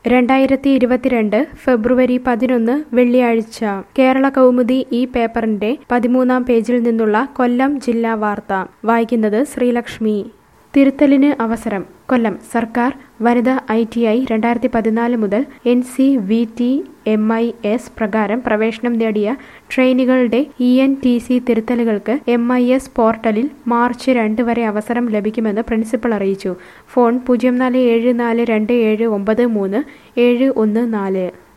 2022 ഫെബ്രുവരി 11 വെള്ളിയാഴ്ച കേരള കൗമുദി ഈ പേപ്പറിന്റെ 13-ാം പേജിൽ നിന്നുള്ള കൊല്ലം ജില്ലാ വാർത്ത വായിക്കുന്നത് ശ്രീലക്ഷ്മി. തിരുത്തലിന് അവസരം. കൊല്ലം സർക്കാർ വനിതാ ITI 2014 മുതൽ NCVT MIS പ്രകാരം പ്രവേശനം നേടിയ ട്രെയിനികളുടെ ENTC തിരുത്തലുകൾക്ക് MIS പോർട്ടലിൽ മാർച്ച് 2 വരെ അവസരം ലഭിക്കുമെന്ന് പ്രിൻസിപ്പൽ അറിയിച്ചു. ഫോൺ 04742793 714.